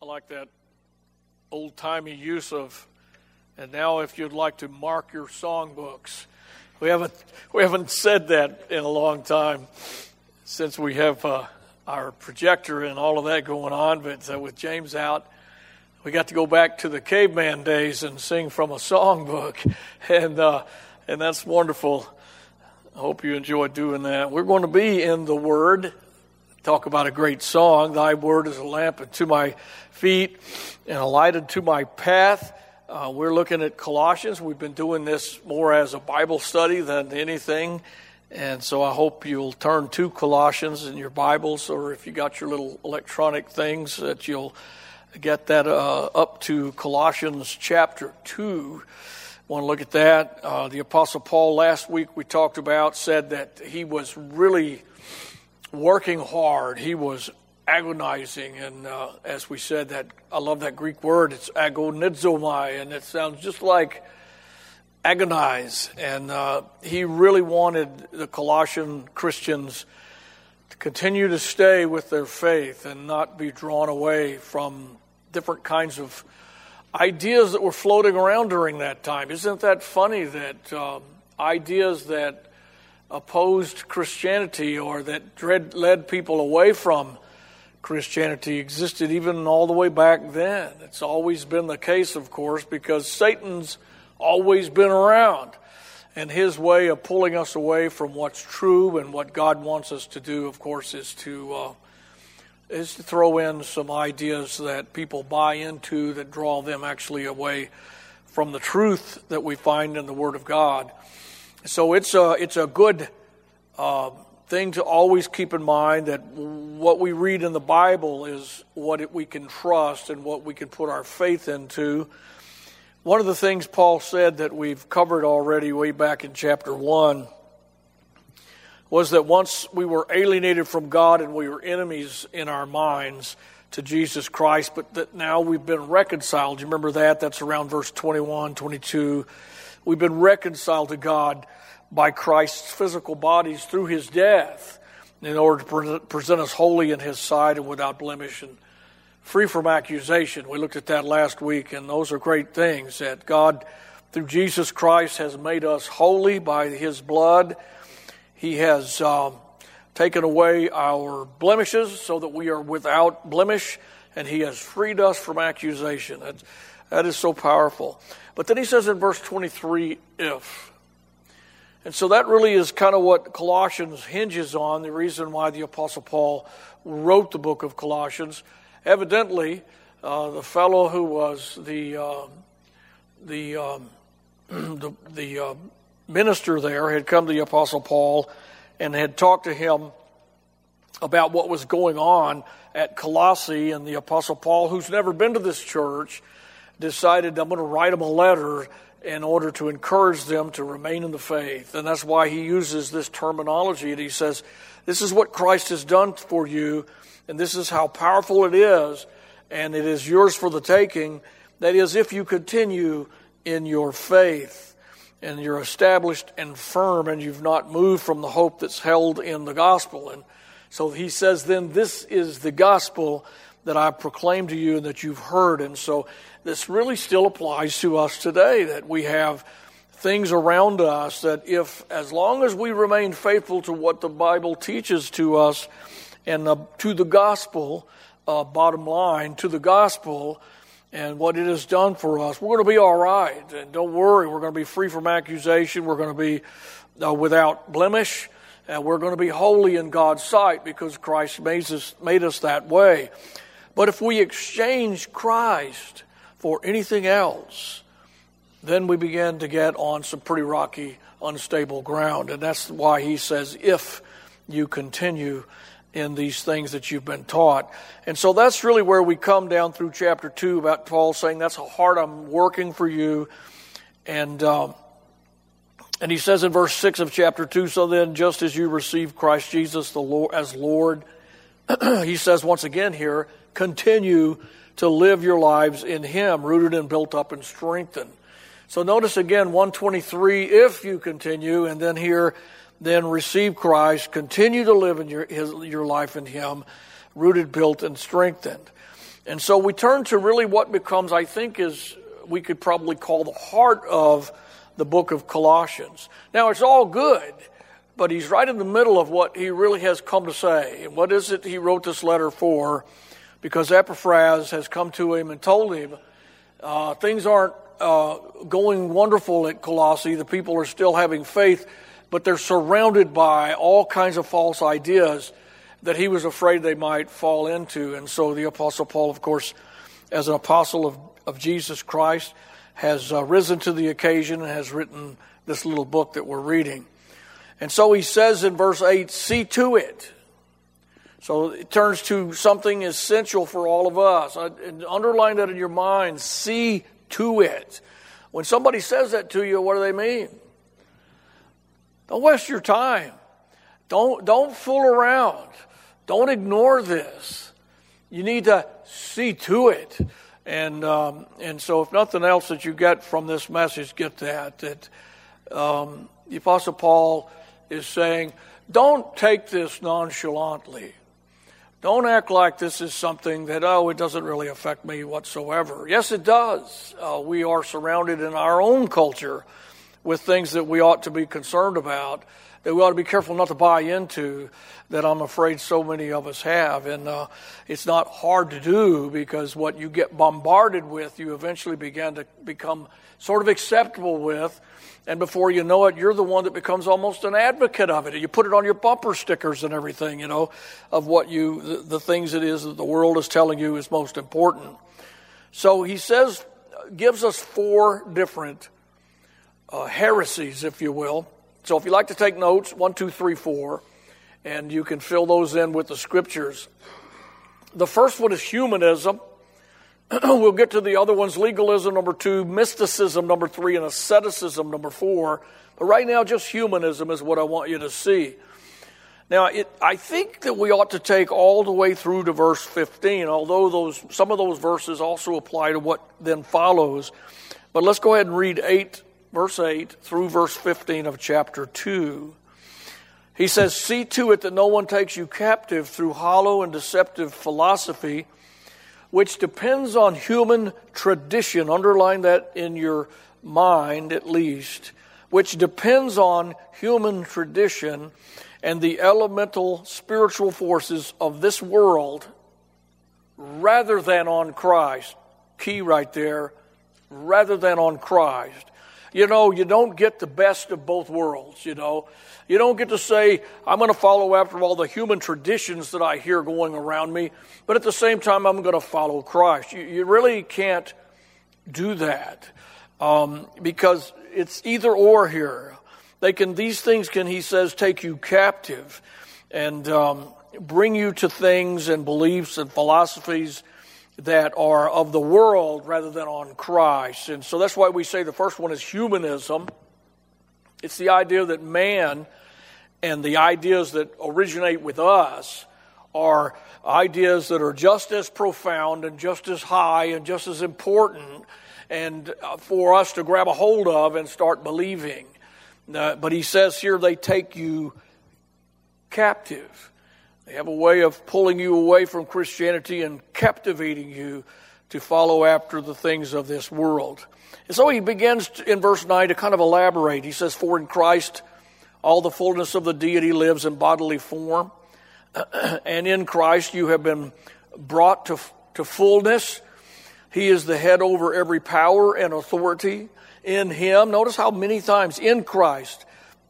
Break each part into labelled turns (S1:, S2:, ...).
S1: like that old-timey use of, and now if you'd like to mark your songbooks. We haven't said that in a long time since we have our projector and all of that going on, but with James out, we got to go back to the caveman days and sing from a songbook, and that's wonderful. I hope you enjoyed doing that. We're going to be in the Word. Talk about a great song. Thy word is a lamp unto my feet and a light unto my path. We're looking at Colossians. We've been doing this more as a Bible study than anything. And so I hope you'll turn to Colossians in your Bibles, or if you got your little electronic things, that you'll get that up to Colossians chapter 2. Want to look at that. The Apostle Paul, last week we talked about, said that he was really working hard. He was agonizing, and as we said, that I love that Greek word. It's agonizomai, and it sounds just like agonize. And he really wanted the Colossian Christians to continue to stay with their faith and not be drawn away from different kinds of ideas that were floating around during that time. Isn't that funny that ideas that opposed Christianity or that led people away from Christianity existed even all the way back then? It's always been the case, of course, because Satan's always been around. And his way of pulling us away from what's true and what God wants us to do, of course, is to throw in some ideas that people buy into that draw them actually away from the truth that we find in the Word of God. So it's a good thing to always keep in mind that what we read in the Bible is what we can trust and what we can put our faith into. One of the things Paul said that we've covered already way back in chapter 1 was that once we were alienated from God and we were enemies in our minds to Jesus Christ, but that now we've been reconciled. You remember that? That's around verse 21, 22. We've been reconciled to God by Christ's physical bodies through his death in order to present us holy in his sight and without blemish and free from accusation. We looked at that last week, and those are great things, that God, through Jesus Christ, has made us holy by his blood. He has taken away our blemishes so that we are without blemish, and he has freed us from accusation. That is so powerful. But then he says in verse 23, if. And so that really is kind of what Colossians hinges on, the reason why the Apostle Paul wrote the book of Colossians. Evidently, the fellow who was the minister there had come to the Apostle Paul and had talked to him about what was going on at Colossae, and the Apostle Paul, who's never been to this church, decided, I'm going to write him a letter in order to encourage them to remain in the faith. And that's why he uses this terminology, and he says, this is what Christ has done for you, and this is how powerful it is, and it is yours for the taking. That is, if you continue in your faith, and you're established and firm, and you've not moved from the hope that's held in the gospel. And so he says, then this is the gospel that I proclaim to you and that you've heard. And so this really still applies to us today, that we have things around us that as long as we remain faithful to what the Bible teaches to us and to the gospel, bottom line, to the gospel and what it has done for us, we're going to be all right. And don't worry, we're going to be free from accusation. We're going to be without blemish. And we're going to be holy in God's sight because Christ made us that way. But if we exchange Christ for anything else, then we begin to get on some pretty rocky, unstable ground. And that's why he says, if you continue in these things that you've been taught. And so that's really where we come down through chapter 2 about Paul saying, that's how hard I'm working for you. And he says in verse 6 of chapter 2, so then just as you receive Christ Jesus the Lord as Lord, he says once again here, continue to live your lives in him, rooted and built up and strengthened. So notice again 123, if you continue, and then here, then receive Christ, continue to live in your life in him, rooted, built, and strengthened. And so we turn to really what becomes, I think, is we could probably call the heart of the book of Colossians. Now, it's all good, but he's right in the middle of what he really has come to say. And what is it he wrote this letter for? Because Epaphras has come to him and told him things aren't going wonderful at Colossae. The people are still having faith, but they're surrounded by all kinds of false ideas that he was afraid they might fall into. And so the Apostle Paul, of course, as an apostle of Jesus Christ, has risen to the occasion and has written this little book that we're reading. And so he says in verse 8, see to it. So it turns to something essential for all of us. And underline that in your mind, see to it. When somebody says that to you, what do they mean? Don't waste your time. Don't fool around. Don't ignore this. You need to see to it. And so if nothing else that you get from this message, get that the Apostle Paul is saying, don't take this nonchalantly. Don't act like this is something that, it doesn't really affect me whatsoever. Yes, it does. We are surrounded in our own culture with things that we ought to be concerned about, that we ought to be careful not to buy into, that I'm afraid so many of us have. And it's not hard to do, because what you get bombarded with, you eventually begin to become sort of acceptable with. And before you know it, you're the one that becomes almost an advocate of it. You put it on your bumper stickers and everything, of what the things it is that the world is telling you is most important. So he says, gives us 4 different heresies, if you will. So if you like to take notes, 1, 2, 3, 4, and you can fill those in with the scriptures. The first one is humanism. We'll get to the other ones: legalism, number 2, mysticism, number 3, and asceticism, number 4. But right now, just humanism is what I want you to see. Now, I think that we ought to take all the way through to verse 15, although some of those verses also apply to what then follows. But let's go ahead and read verse 8 through verse 15 of chapter 2. He says, see to it that no one takes you captive through hollow and deceptive philosophy, which depends on human tradition. Underline that in your mind at least. Which depends on human tradition and the elemental spiritual forces of this world rather than on Christ. Key right there. Rather than on Christ. You don't get the best of both worlds, You don't get to say, I'm going to follow after all the human traditions that I hear going around me, but at the same time, I'm going to follow Christ. You really can't do that because it's either or here. These things can, he says, take you captive and bring you to things and beliefs and philosophies that are of the world rather than on Christ. And so that's why we say the first one is humanism. It's the idea that man and the ideas that originate with us are ideas that are just as profound and just as high and just as important and for us to grab a hold of and start believing. But he says here they take you captive. They have a way of pulling you away from Christianity and captivating you to follow after the things of this world. And so he begins in verse 9 to kind of elaborate. He says, for in Christ all the fullness of the deity lives in bodily form. And in Christ you have been brought to fullness. He is the head over every power and authority. In him, notice how many times, in Christ.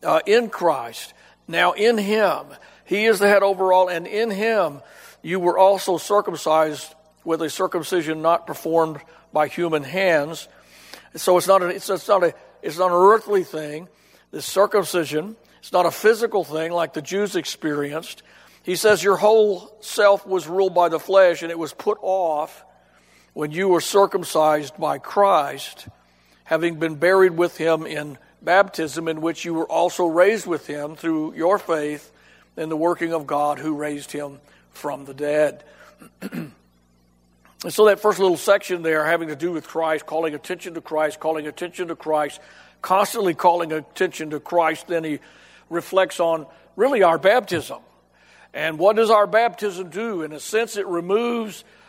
S1: Now in him, he is the head over all, and in him you were also circumcised with a circumcision not performed by human hands. So it's not an earthly thing. This circumcision, it's not a physical thing like the Jews experienced. He says your whole self was ruled by the flesh, and it was put off when you were circumcised by Christ, having been buried with him in baptism, in which you were also raised with him through your faith in the working of God who raised him from the dead. And so that first little section there having to do with Christ, calling attention to Christ, constantly calling attention to Christ, then he reflects on really our baptism. And what does our baptism do? In a sense, it removes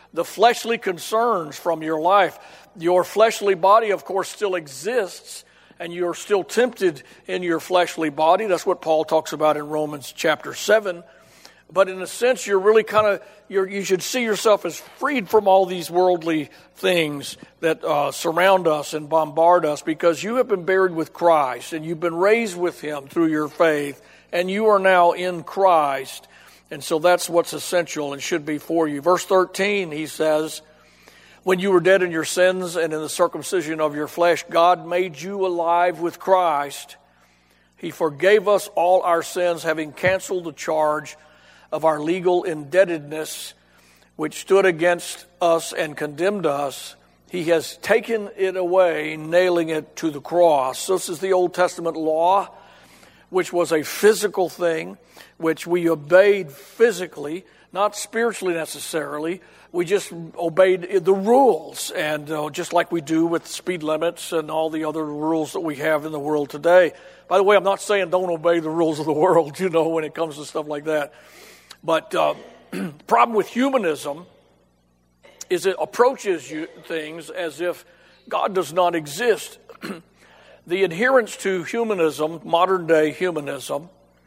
S1: the fleshly concerns from your life. Your fleshly body, of course, still exists, and you're still tempted in your fleshly body. That's what Paul talks about in Romans chapter 7. But in a sense, you're really you should see yourself as freed from all these worldly things that surround us and bombard us, because you have been buried with Christ and you've been raised with Him through your faith, and you are now in Christ. And so that's what's essential and should be for you. Verse 13, he says, when you were dead in your sins and in the circumcision of your flesh, God made you alive with Christ. He forgave us all our sins, having canceled the charge of our legal indebtedness, which stood against us and condemned us. He has taken it away, nailing it to the cross. This is the Old Testament law, which was a physical thing, which we obeyed physically, not spiritually necessarily. We just obeyed the rules, and just like we do with speed limits and all the other rules that we have in the world today. By the way, I'm not saying don't obey the rules of the world, when it comes to stuff like that. But the problem with humanism is it approaches things as if God does not exist. The adherents to humanism, modern day humanism,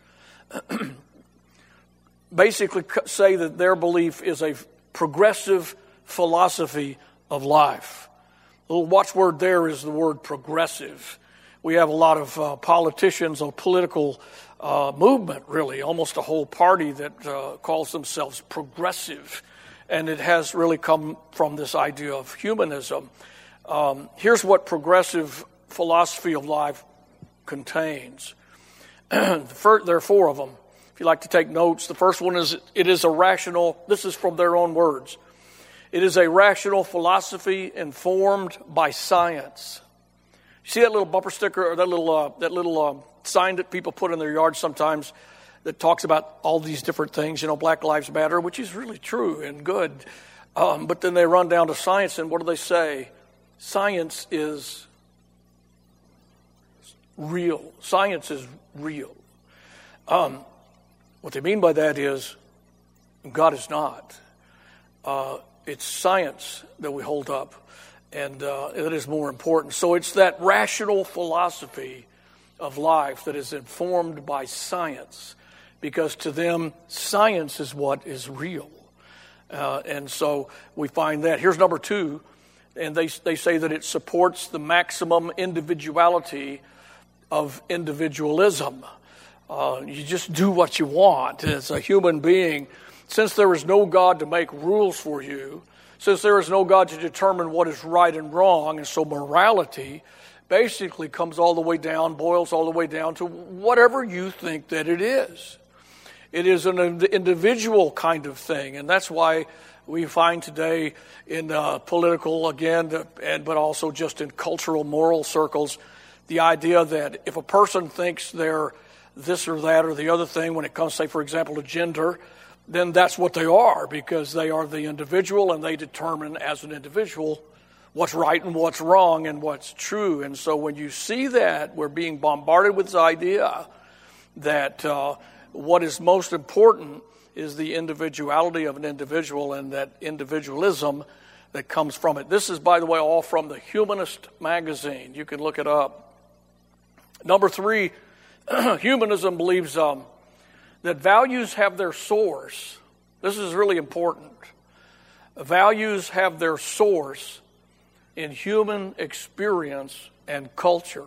S1: basically say that their belief is a progressive philosophy of life. The little watchword there is the word progressive. We have a lot of politicians or political movement, really, almost a whole party that calls themselves progressive. And it has really come from this idea of humanism. Here's what progressive philosophy of life contains. There are four of them. If you like to take notes, the first one is, it is a rational, this is from their own words, it is a rational philosophy informed by science. You see that little bumper sticker, or that little sign that people put in their yard sometimes that talks about all these different things, Black Lives Matter, which is really true and good. But then they run down to science, and what do they say? Science is real. Science is real. What they mean by that is God is not. It's science that we hold up, and it is more important. So it's that rational philosophy of life that is informed by science, because to them, science is what is real. And so we find that. Here's number two, and they say that it supports the maximum individuality of individualism. You just do what you want as a human being. Since there is no God to make rules for you, since there is no God to determine what is right and wrong, and so morality basically boils all the way down to whatever you think that it is. It is an individual kind of thing, and that's why we find today in political, but also just in cultural, moral circles, the idea that if a person thinks they're this or that or the other thing when it comes, say, for example, to gender, then that's what they are, because they are the individual and they determine as an individual what's right and what's wrong and what's true. And so when you see that, we're being bombarded with this idea that what is most important is the individuality of an individual and that individualism that comes from it. This is, by the way, all from the Humanist magazine. You can look it up. Number three, humanism believes that values have their source. This is really important. Values have their source in human experience and culture.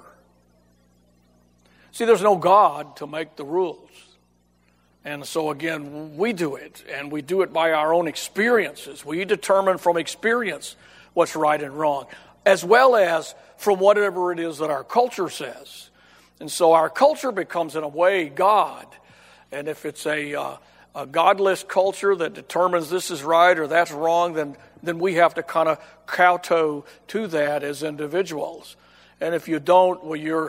S1: See, there's no God to make the rules. And so again, we do it, and we do it by our own experiences. We determine from experience what's right and wrong, as well as from whatever it is that our culture says. And so our culture becomes, in a way, God. And if it's a godless culture that determines this is right or that's wrong, then we have to kind of kowtow to that as individuals. And if you don't, well, you're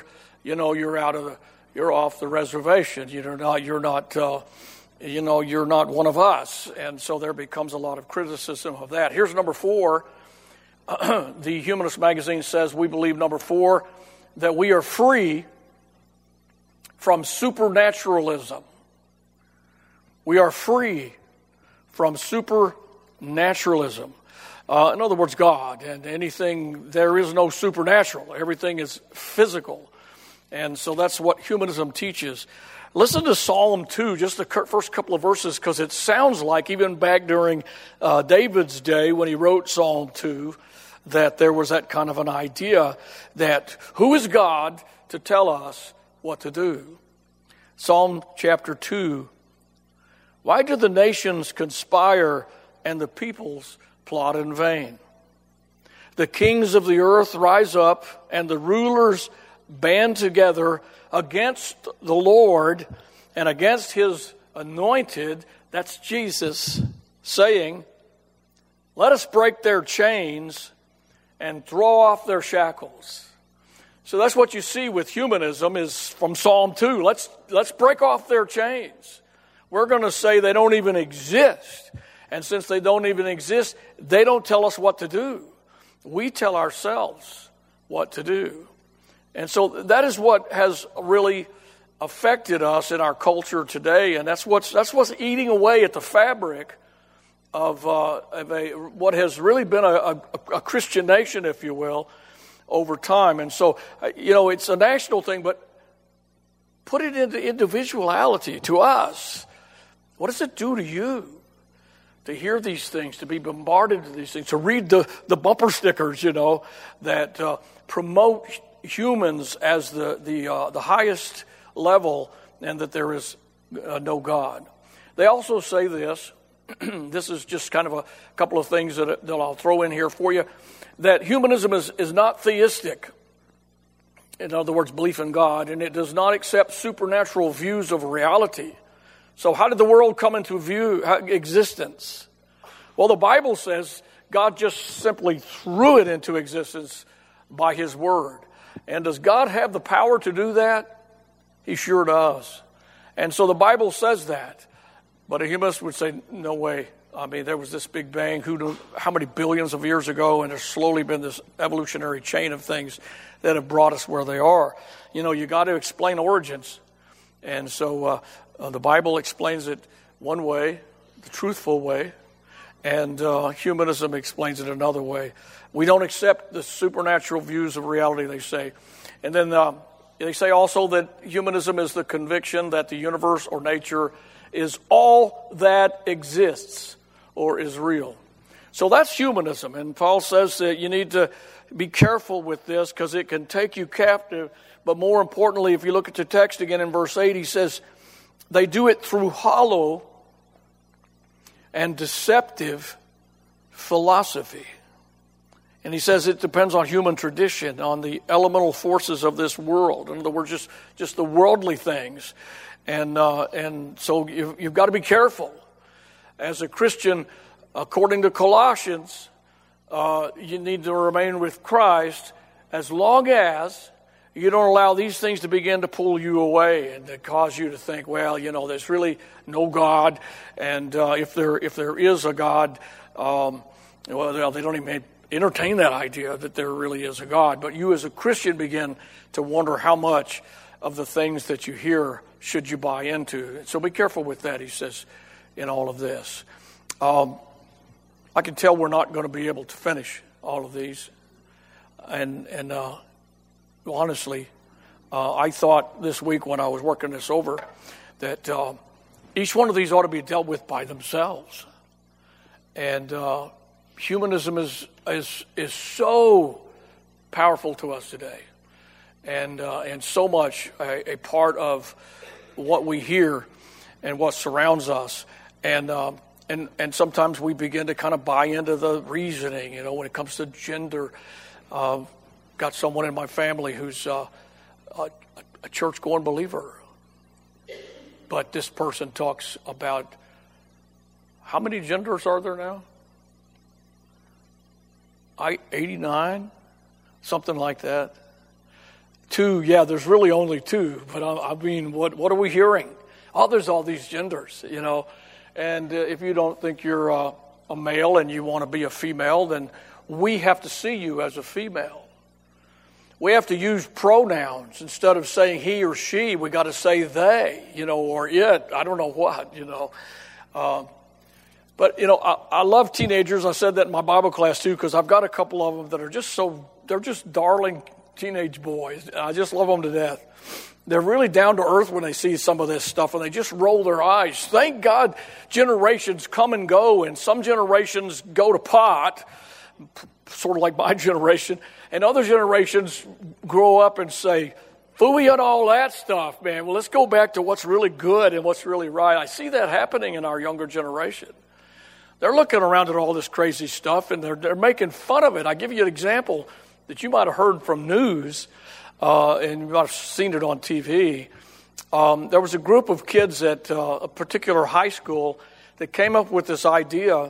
S1: off the reservation. You're not one of us. And so there becomes a lot of criticism of that. Here's number four. The Humanist magazine says we believe, number four, that we are free from supernaturalism. We are free from supernaturalism. naturalism. In other words, God, and anything, there is no supernatural. Everything is physical. And so that's what humanism teaches. Listen to Psalm 2, just the first couple of verses, because it sounds like even back during David's day when he wrote Psalm 2, that there was that kind of an idea that who is God to tell us what to do? Psalm chapter 2. Why do the nations conspire and the peoples plot in vain? The kings of the earth rise up and the rulers band together against the Lord and against his anointed, that's Jesus, saying, let us break their chains and throw off their shackles. So that's what you see with humanism is from Psalm 2. Let's break off their chains. We're going to say they don't even exist. And since they don't even exist, they don't tell us what to do. We tell ourselves what to do. And so that is what has really affected us in our culture today. And that's what's eating away at the fabric of what has really been a Christian nation, if you will, over time. And so, it's a national thing, but put it into individuality to us. What does it do to you to hear these things, to be bombarded with these things, to read the bumper stickers, that promote humans as the highest level and that there is no God? They also say this. This is just kind of a couple of things that I'll throw in here for you, that humanism is not theistic. In other words, belief in God, and it does not accept supernatural views of reality. So how did the world come into existence? Well, the Bible says God just simply threw it into existence by his word. And does God have the power to do that? He sure does. And so the Bible says that. But a humanist would say, no way. I mean, there was this big bang, who knew how many billions of years ago, and there's slowly been this evolutionary chain of things that have brought us where they are. You got to explain origins. And so the Bible explains it one way, the truthful way, and humanism explains it another way. We don't accept the supernatural views of reality, they say. And then they say also that humanism is the conviction that the universe or nature is all that exists or is real. So that's humanism. And Paul says that you need to be careful with this because it can take you captive. But more importantly, if you look at the text again in verse 8, he says, they do it through hollow and deceptive philosophy. And he says it depends on human tradition, on the elemental forces of this world. In other words, just the worldly things. And so you've got to be careful. As a Christian, according to Colossians, you need to remain with Christ as long as you don't allow these things to begin to pull you away and to cause you to think, well, there's really no God. And if there is a God, they don't even entertain that idea that there really is a God. But you as a Christian begin to wonder how much of the things that you hear should you buy into. So be careful with that, he says, in all of this. I can tell we're not going to be able to finish all of these. And honestly, I thought this week when I was working this over that each one of these ought to be dealt with by themselves. And humanism is so powerful to us today, and so much a part of what we hear and what surrounds us, and sometimes we begin to kind of buy into the reasoning. When it comes to gender, got someone in my family who's a church-going believer, but this person talks about how many genders are there now? 89, something like that. 2, yeah, there's really only 2. But I mean, what are we hearing? Oh, there's all these genders, And if you don't think you're a male and you want to be a female, then we have to see you as a female. We have to use pronouns instead of saying he or she. We got to say they, or it. I don't know what, But, I love teenagers. I said that in my Bible class, too, because I've got a couple of them that are they're just darling teenage boys. I just love them to death. They're really down to earth when they see some of this stuff, and they just roll their eyes. Thank God generations come and go, and some generations go to pot, sort of like my generation, and other generations grow up and say, phooey on all that stuff, man. Well, let's go back to what's really good and what's really right. I see that happening in our younger generation. They're looking around at all this crazy stuff, and they're making fun of it. I give you an example that you might have heard from news, and you might have seen it on TV. There was a group of kids at a particular high school that came up with this idea,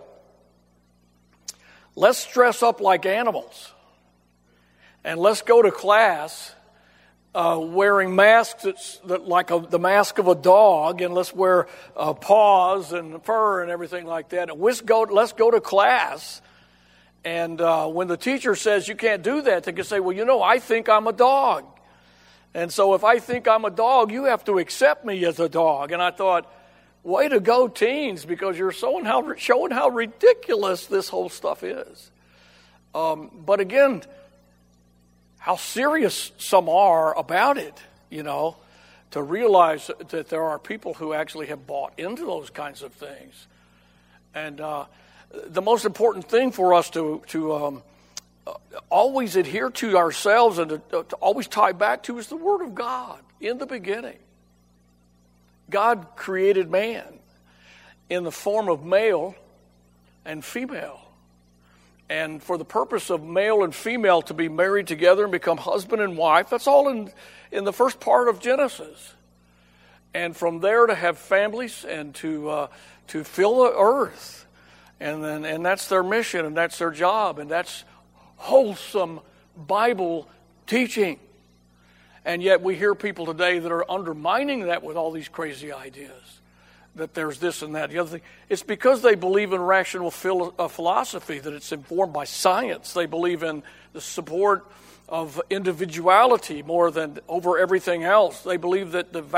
S1: let's dress up like animals, and let's go to class wearing masks like the mask of a dog, and let's wear paws and fur and everything like that. And let's go to class. And when the teacher says you can't do that, they can say, well, I think I'm a dog. And so if I think I'm a dog, you have to accept me as a dog. And I thought, way to go, teens, because you're showing how ridiculous this whole stuff is. But again, how serious some are about it, to realize that there are people who actually have bought into those kinds of things. And the most important thing for us to always adhere to ourselves and to always tie back to is the Word of God. In the beginning, God created man in the form of male and female. And for the purpose of male and female to be married together and become husband and wife, that's all in the first part of Genesis. And from there to have families and to fill the earth. And that's their mission, and that's their job, and that's wholesome Bible teaching. And yet we hear people today that are undermining that with all these crazy ideas, that there's this and that. The other thing, it's because they believe in rational philosophy, that it's informed by science. They believe in the support of individuality more than over everything else. They believe that the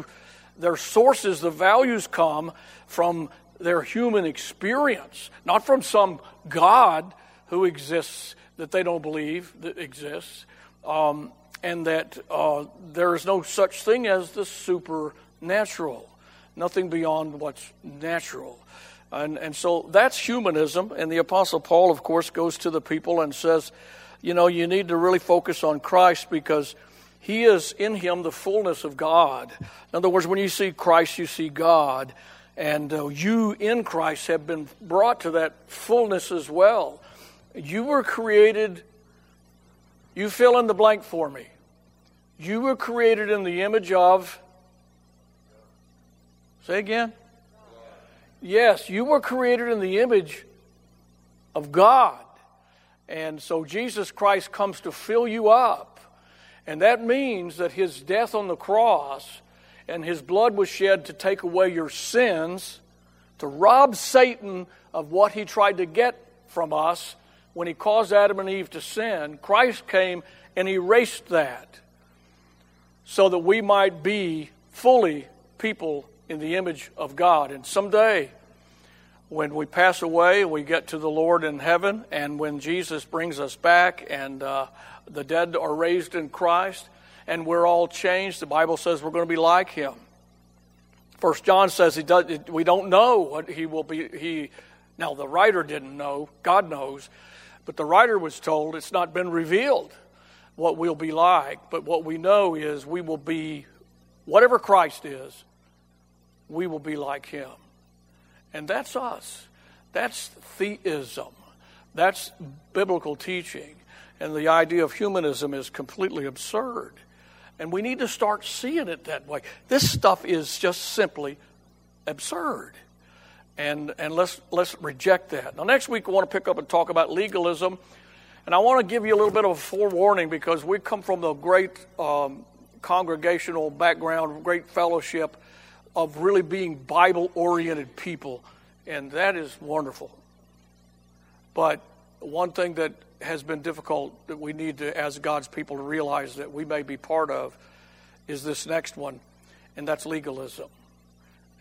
S1: values come from their human experience, not from some God who exists that they don't believe that exists, and that there is no such thing as the supernatural, nothing beyond what's natural. And so that's humanism, and the Apostle Paul, of course, goes to the people and says, you need to really focus on Christ because He is in Him the fullness of God. In other words, when you see Christ, you see God. And you in Christ have been brought to that fullness as well. You were created, you fill in the blank for me. You were created in the image of, say again? Yes, you were created in the image of God. And so Jesus Christ comes to fill you up. And that means that His death on the cross and His blood was shed to take away your sins, to rob Satan of what he tried to get from us when he caused Adam and Eve to sin. Christ came and erased that so that we might be fully people in the image of God. And someday, when we pass away, we get to the Lord in heaven, and when Jesus brings us back and the dead are raised in Christ, and we're all changed, the Bible says we're going to be like Him. 1 John says we don't know what He will be. Now, the writer didn't know. God knows. But the writer was told it's not been revealed what we'll be like. But what we know is we will be, whatever Christ is, we will be like Him. And that's us. That's theism. That's biblical teaching. And the idea of humanism is completely absurd. And we need to start seeing it that way. This stuff is just simply absurd. And let's reject that. Now, next week, I want to pick up and talk about legalism. And I want to give you a little bit of a forewarning because we come from the great congregational background, great fellowship of really being Bible-oriented people. And that is wonderful. But one thing that has been difficult that we need to, as God's people, to realize that we may be part of is this next one, and that's legalism.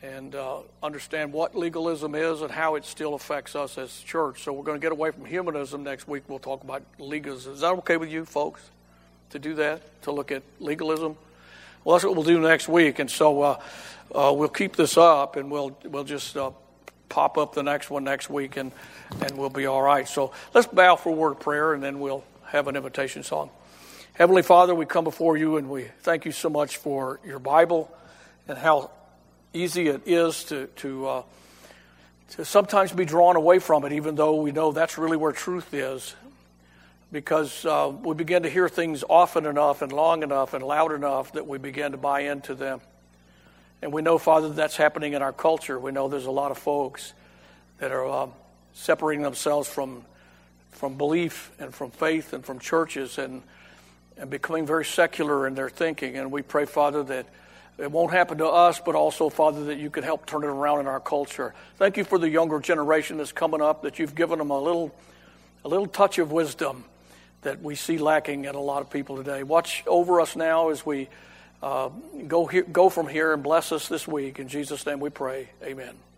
S1: and understand what legalism is and how it still affects us as a church. So we're going to get away from humanism next week. We'll talk about legalism. Is that okay with you folks to do that, to look at legalism? Well, that's what we'll do next week. And so we'll keep this up, and we'll just pop up the next one next week, and we'll be all right. So let's bow for a word of prayer, and then we'll have an invitation song. Heavenly Father, we come before you, and we thank you so much for your Bible and how easy it is to sometimes be drawn away from it, even though we know that's really where truth is, because we begin to hear things often enough and long enough and loud enough that we begin to buy into them. And we know, Father, that's happening in our culture. We know there's a lot of folks that are separating themselves from belief and from faith and from churches and becoming very secular in their thinking. And we pray, Father, that it won't happen to us, but also, Father, that you could help turn it around in our culture. Thank you for the younger generation that's coming up, that you've given them a little touch of wisdom that we see lacking in a lot of people today. Watch over us now as we go from here, and bless us this week. In Jesus' name we pray. Amen.